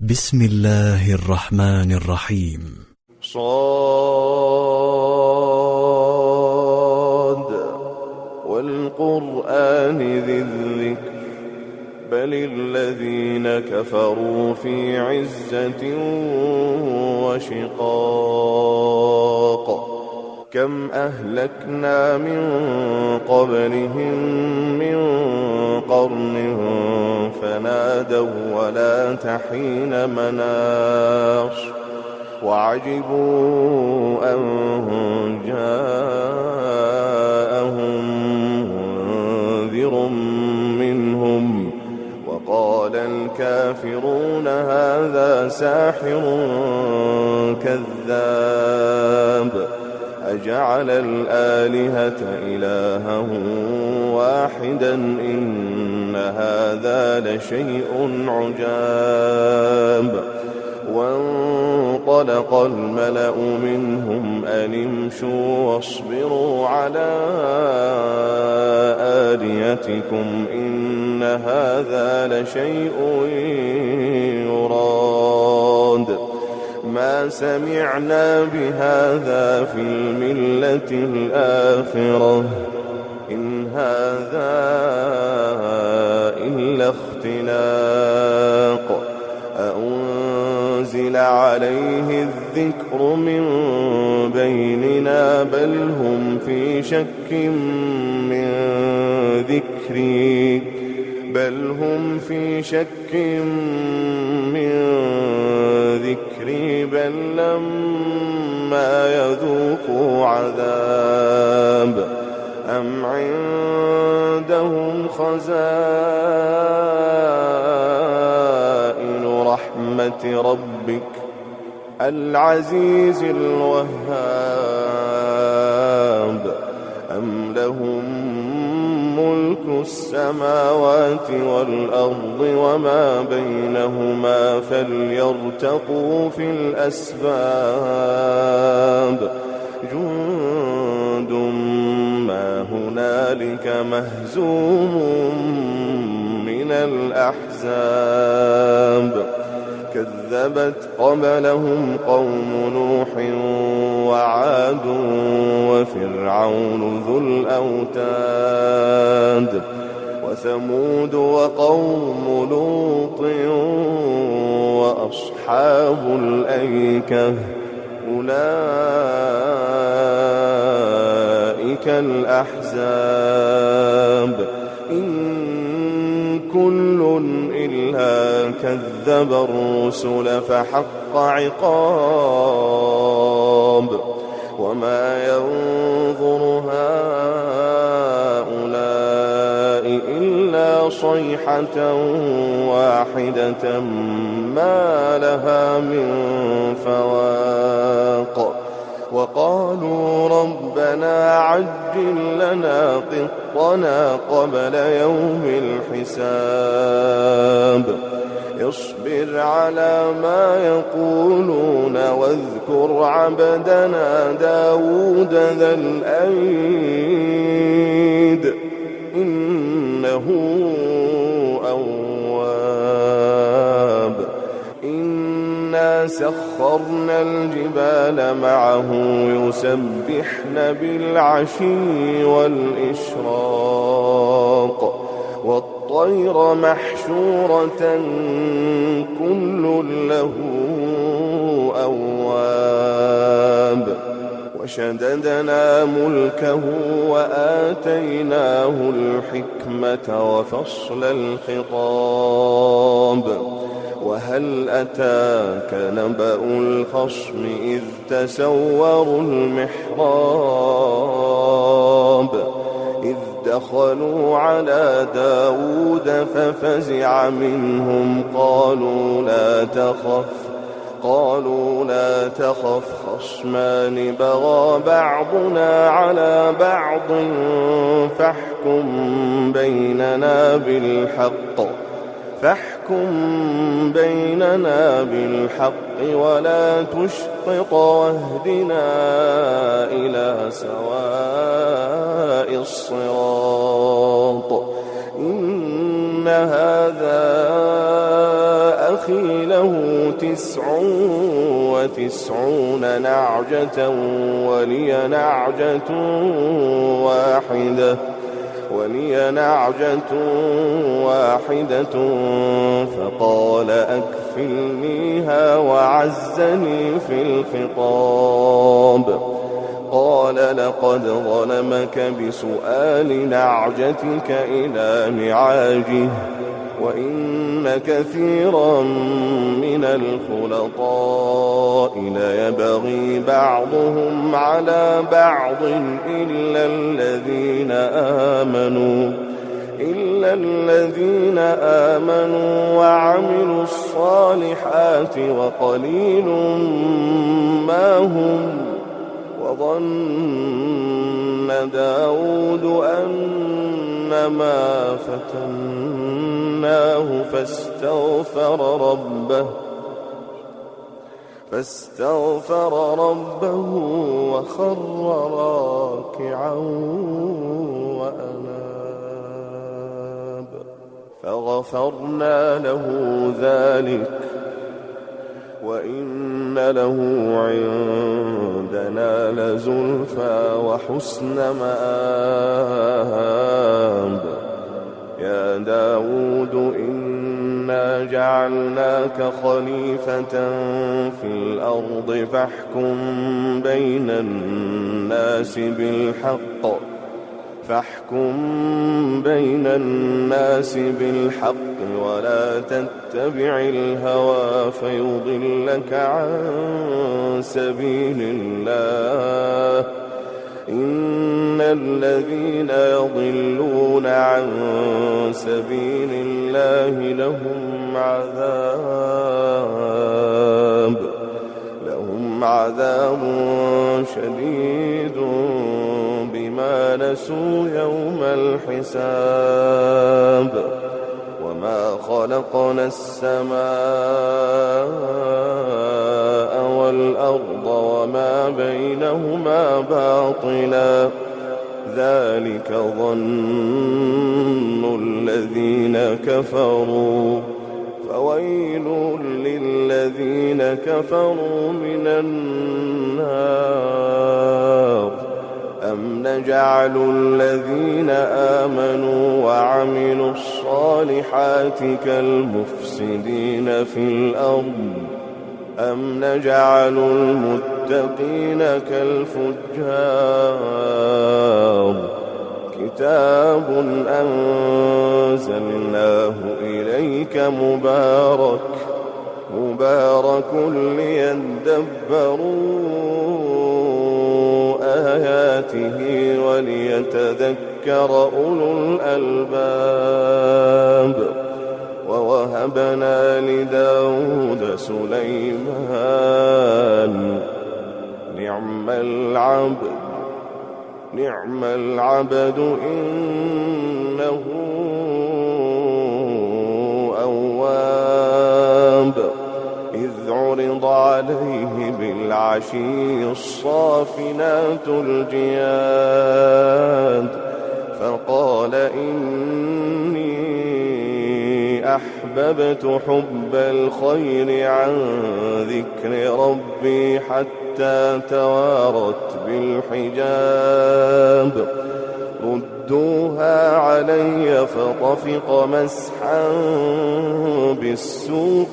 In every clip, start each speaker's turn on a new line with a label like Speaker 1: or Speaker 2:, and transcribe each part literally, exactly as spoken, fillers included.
Speaker 1: بسم الله الرحمن الرحيم.
Speaker 2: صاد والقرآن ذي الذكر بل الذين كفروا في عزة وشقاق كم أهلكنا من قبلهم من قرن فنادوا ولا تحين مناص وعجبوا أن جاءهم منذر منهم وقال الكافرون هذا ساحر كذاب أجعل الآلهة إلها واحدا إن هذا لشيء عجاب وانطلق الملأ منهم أن امشوا واصبروا على آلهتكم إن هذا لشيء يراد ما سمعنا بهذا في الملة الآخرة إن هذا إلا اختلاق أأنزل عليه الذكر من بيننا بل هم في شك من ذكري بل هم في شك من ذكري بل لما يذوقوا عذاب أم عندهم خزائن رحمة ربك العزيز الوهاب أم لهم ملك السماوات والأرض وما بينهما فليرتقوا في الأسباب جند ما هنالك مهزوم من الأحزاب كذبت قبلهم قوم نوح وعاد وفرعون ذو الأوتاد وثمود وقوم لوط وأصحاب الأيكة أولئك الأحزاب إن كل إلا كذب الرسل فحق عقاب وما ينظر هؤلاء إلا صيحة واحدة ما لها من فواق وقالوا ربنا عجل لنا قطنا قبل يوم الحساب اصبر على ما يقولون واذكر عبدنا داود ذا الأيد إنه أواب إنا سخرنا الجبال معه يسبحن بالعشي والإشراق والطير محشورة كل له أواب وشددنا ملكه وآتيناه الحكمة وفصل الخطاب وهل أتاك نبأ الخصم إذ تسوروا المحراب إذ دخلوا على داود ففزع منهم قالوا لا تخف قالوا لا تخف خصمان بغى بعضنا على بعض فاحكم بيننا بالحق فاحكم بيننا بالحق ولا تشطط واهدنا إلى سواء الصراط إن هذا أخي له تسع وتسعون نعجة ولي نعجة واحدة ولي نعجة واحدة فقال أكفلنيها وعزني في الخطاب. قال لقد ظلمك بسؤال نعجتك إلى نعاجه وإن كثيرا من الخلطاء ليبغي بعضهم على بعض إلا الذين آمنوا إلا الذين آمنوا وعملوا الصالحات وقليل ما هم. وظن داود أنما فتناه فاستغفر ربه فاستغفر ربه وخر راكعا وأناب فغفرنا له ذلك وإن له عندنا لزلفى وحسن مآب. يا داود إنا جعلناك خليفة في الأرض فاحكم بين الناس بالحق فاحكم بين الناس بالحق ولا تتبع الهوى فيضلك عن سبيل الله. إن الذين يضلون عن سبيل الله لهم عذاب لهم عذاب شديد بما نسوا يوم الحساب. وما خلقنا السماء والأرض وما بينهما باطلا ذلك ظن الذين كفروا فويل للذين كفروا من النار. أم نجعل الذين آمنوا وعملوا الصالحات كالمفسدين في الأرض أم نجعل المتقين كالفجار. كتاب أنزلناه إليك مبارك مبارك ليدبروا آياته وليتذكر أولو الألباب. ووهبنا لداود سليمان نعم العبد نعم العبد إنه أواب. إذ عرض عليه بالعشي الصافنات الجياد فقال إني أحببت حب الخير عن ذكر ربي حتى توارت بالحجاب. ردوها علي فطفق مسحا بالسوق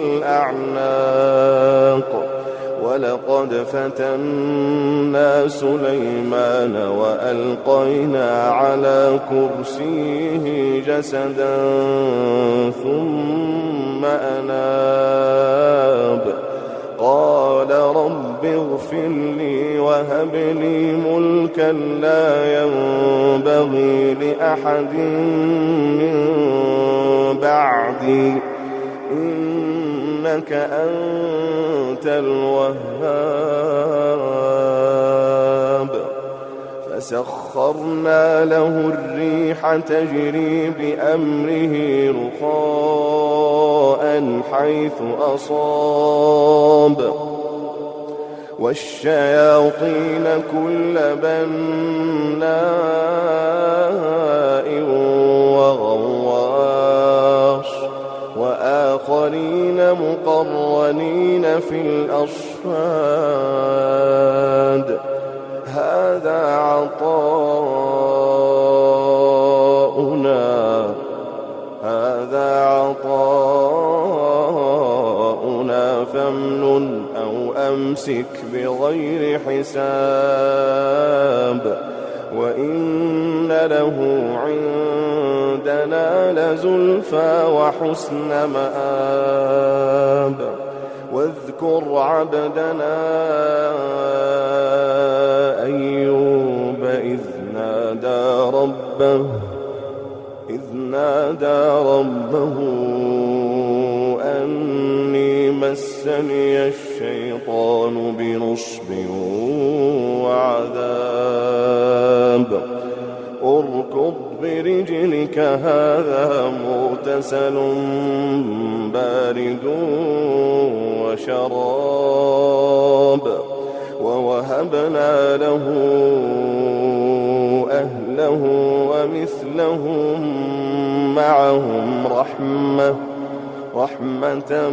Speaker 2: والأعناق. ولقد فتنا سليمان وألقينا على كرسيه جسدا ثم أناب. قال رب اغفر لي وهب لي ملكا لا ينبغي لأحد من بعدي إنك أنت الوهاب. فسخرنا له الريح تجري بأمره رخاء حيث أصاب والشياطين كل بناء وغواص وآخر وآخرين مقرنين في الأصفاد هذا عطاؤنا هذا عطاؤنا فامنن أو أمسك بغير حساب وإن له عندنا لزلفى وحسن مآب واذكر عبدنا أيوب إذ نادى ربه إذ نادى ربه أني مسني الشيطان بنصب وعذاب اركض برجلك هذا مغتسل بارد وشراب ووهبنا له أهله ومثلهم معهم رحمة رحمة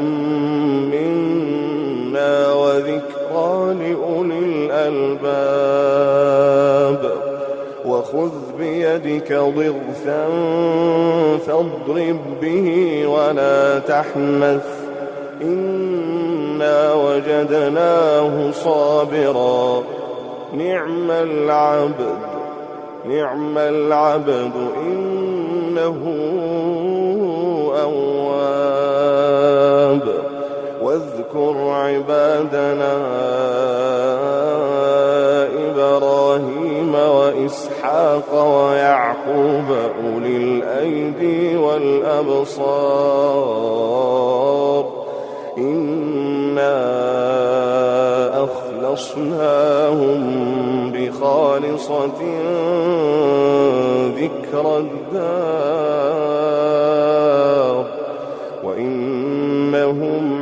Speaker 2: منا وذكرى لأولي الألباب وخذ بيدك ضغثا فاضرب به ولا تحنث إنا وجدناه صابرا نعم العبد نعم العبد إنه أواب واذكر عبادنا إبراهيم وإسحاق ويعقوب أولي الأيدي والأبصار إنا أخلصناهم بخالصة ذكر الدار وإنهم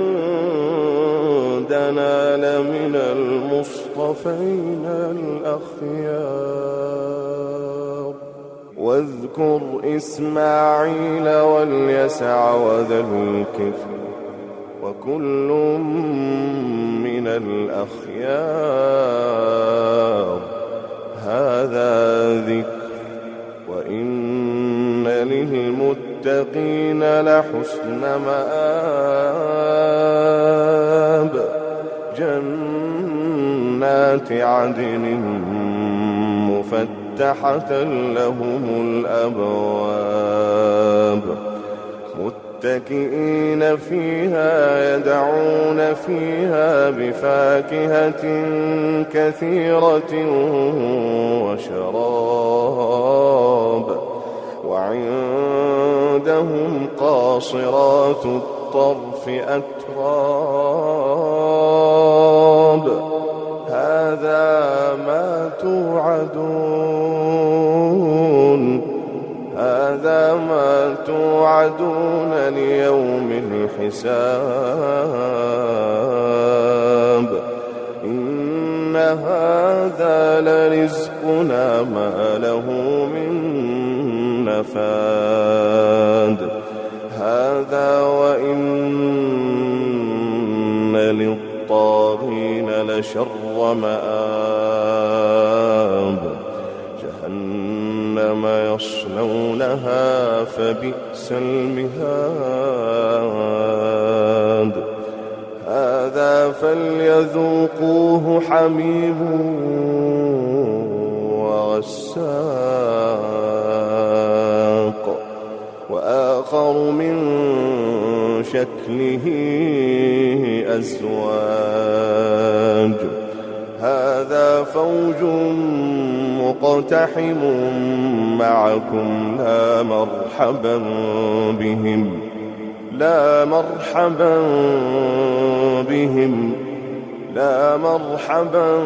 Speaker 2: عندنا لمن المصطفين الأخيار واذكر إسماعيل واليسع وذا الكفل وكل من الأخيار هذا ذكر وإن للمتقين لحسن مآب جنات عدن مفتحة لهم الأبواب متكئين فيها يدعون فيها بفاكهة كثيرة وشراب وعندهم قاصرات الطرف أتراب هذا ما توعدون هذا ما توعدون ليوم الحساب إن هذا لرزقنا ما له من نفاد هذا وإن للطاغين لشر مآب جهنم يصلونها فبئس المهاد هذا فليذوقوه حميم وغساق وآخر من شكله أزواج هذا فوج مقتحم معكم لا مرحبا بهم لا مرحبا بهم لا مرحبا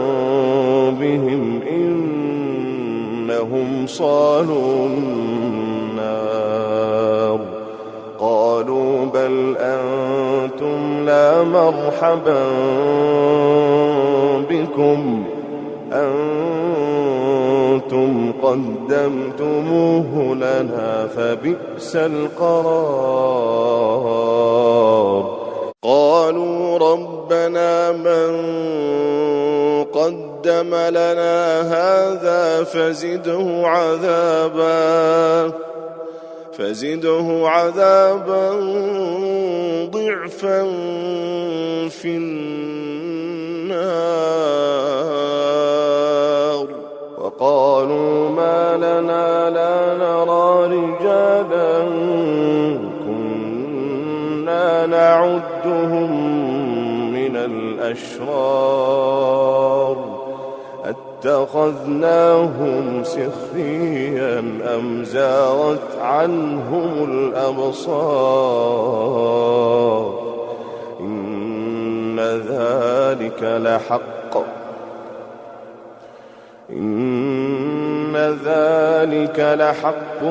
Speaker 2: بهم إنهم صالوا النار قالوا بل أنتم لا مرحبا بكم أنتم قدمتموه لنا فبئس القرار. قالوا ربنا من قدم لنا هذا فزده عذابا فزده عذابا ضعفا في النار. وقالوا ما لنا لا نرى رجالا كنا نعدهم من الأشرار اتخذناهم سخريا أم زاغت عنهم الأبصار إن ذلك لحق إن ذلك لحق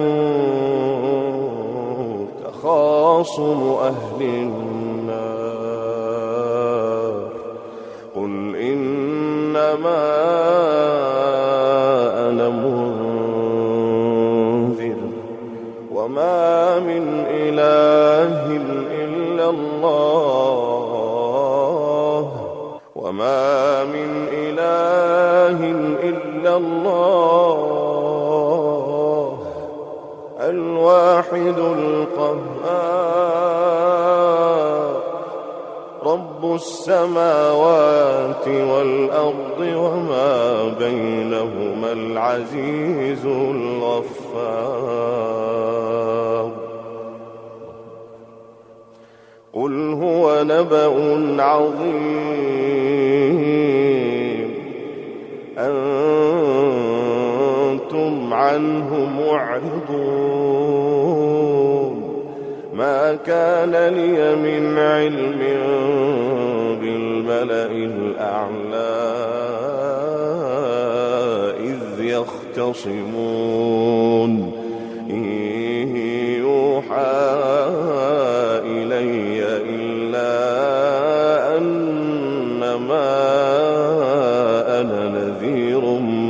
Speaker 2: تخاصم أهل النار. قل إنما أنا منذر وما من إله إلا الله وما من إله إلا الله الواحد القهار رب السماوات والأرض وما بينهما العزيز الغفار. قل هو نبأ عظيم أنتم عنه معرضون. ما كان لي من علم بالملأ الأعلى إذ يختصمون إن يوحى إلي إلا أنما أنا نذير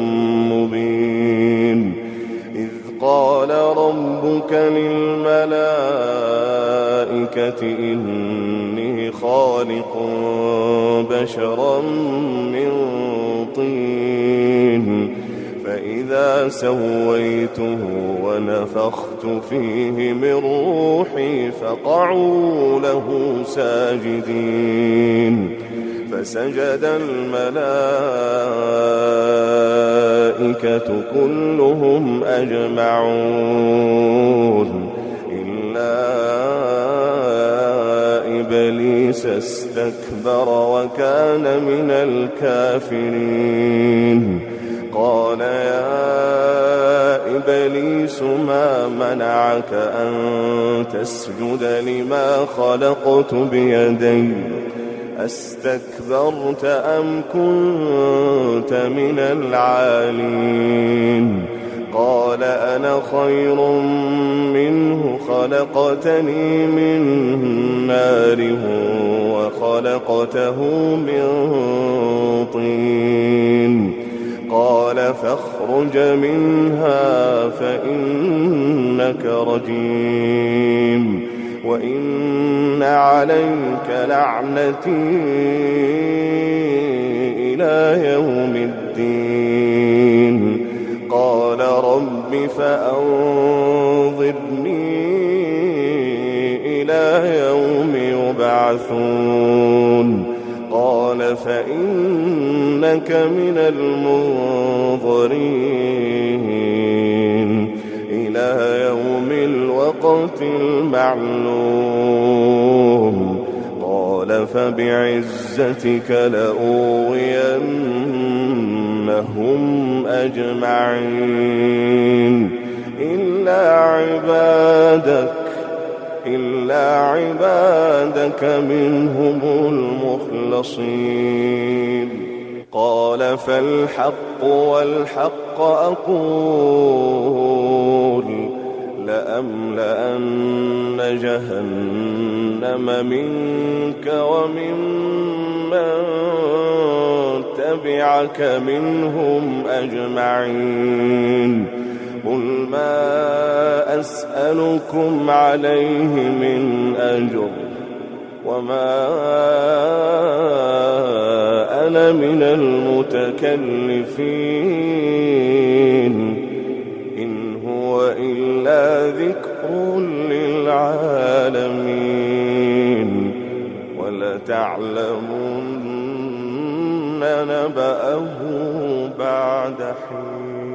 Speaker 2: مبين. إذ قال ربك للملائكة إني خالق بشرا من طين فإذا سويته ونفخت فيه من روحي فقعوا له ساجدين. فسجد الملائكة كلهم أجمعون إلا إبليس استكبر وكان من الكافرين. قال يا إبليس ما منعك أن تسجد لما خلقت بيدي أستكبرت أم كنت من العالين؟ قال أنا خير منه خلقتني من نار وخلقته من طين. قال فاخرج منها فإنك رجيم وإن عليك لعنتي إلى يوم الدين. قال رب فأنظرني إلى يوم يبعثون. قال فإنك من المنظرين إلى يوم الوقت المعلوم. قال فبعزتك لأغوينهم أجمعين إلا عبادك إلا عبادك منهم المخلصين. قال فالحق والحق أقول لأملأن جهنم منك ومن من تبعك منهم أجمعين قل ما أسألكم عليه من أجر وما أنا من المتكلفين إن هو إلا ذكر للعالمين ولتعلمن نبأه بعد حين.